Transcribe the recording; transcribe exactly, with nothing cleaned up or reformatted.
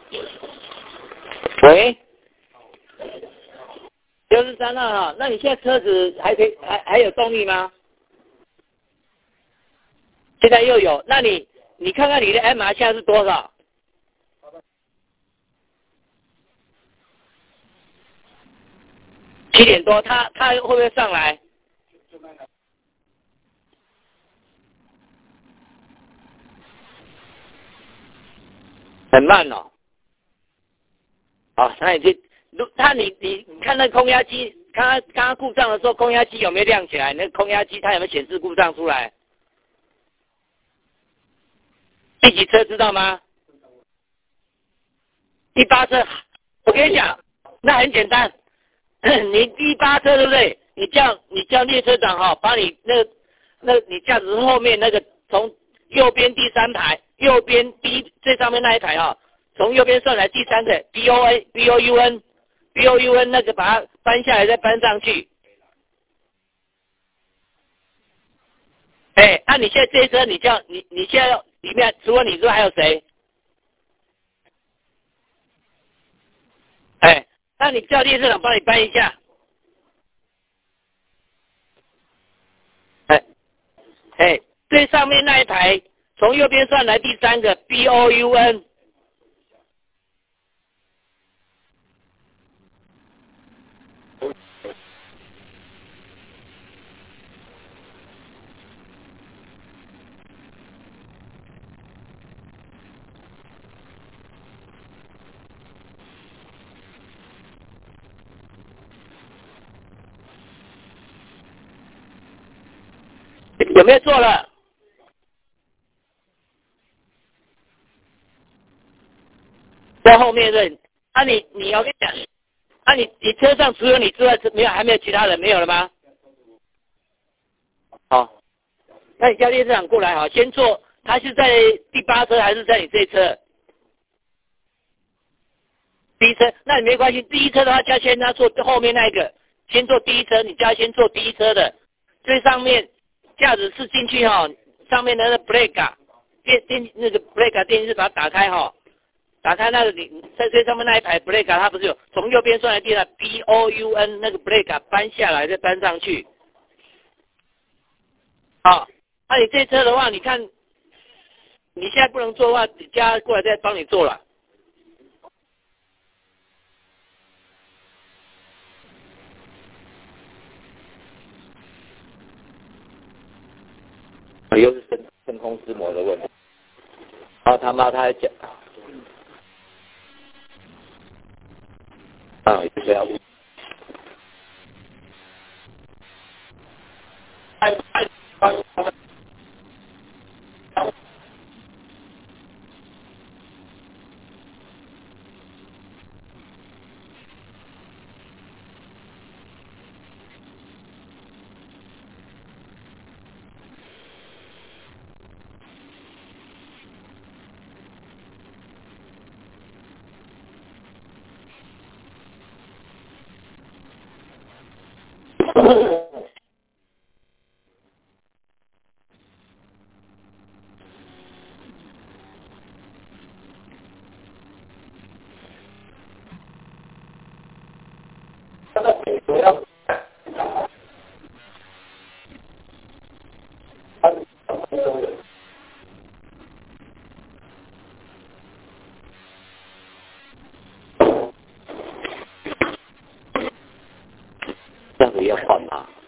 喂，六十三号哈，那你现在车子还可以还还有动力吗？现在又有，那你你看看你的 M R 现在是多少？七点多，它它会不会上来？很慢哦。好，那你就，如他你你你看那空压机，刚刚刚刚故障的时候，空压机有没有亮起来？那个空压机它有没有显示故障出来？第几车知道吗？第八车。我跟你讲，那很简单，你第八车对不对？你叫你叫列车长哈、哦，把你那个那你驾驶后面那个从右边第三排，右边第一最上面那一排哈、哦，从右边算来第三个 B O A B O U N B O U N 那个把它搬下来再搬上去。哎，那、啊、你现在这一车你叫你你现在里面除了你之外还有谁？哎，那你叫列车长帮你搬一下。哎哎，最上面那一排从右边算来第三个 B O U N。有没有做了？在后面的。那、啊、你你我跟你讲，那、啊、你你车上除了你之外，没有还没有其他人没有了吗？好，那你叫列车长过来好，先坐。他是在第八车还是在你这一车？第一车，那你没关系。第一车的话，叫先他坐后面那一个，先坐第一车，你叫他先坐第一车的。最上面驾驶室进去哈、哦，上面的那个 brake 啊电电那个 brake 电视把它打开哈、哦，打开那个你在最上面那一排 brake 它不是有从右边算来第二 B O U N 那个 brake 搬下来再搬上去。好，那、啊、你这车的话，你看你现在不能坐的话，你叫他过来再帮你做了。又是真真空丝膜的问题。然后他妈他还讲，啊，这样。这样子要换吗？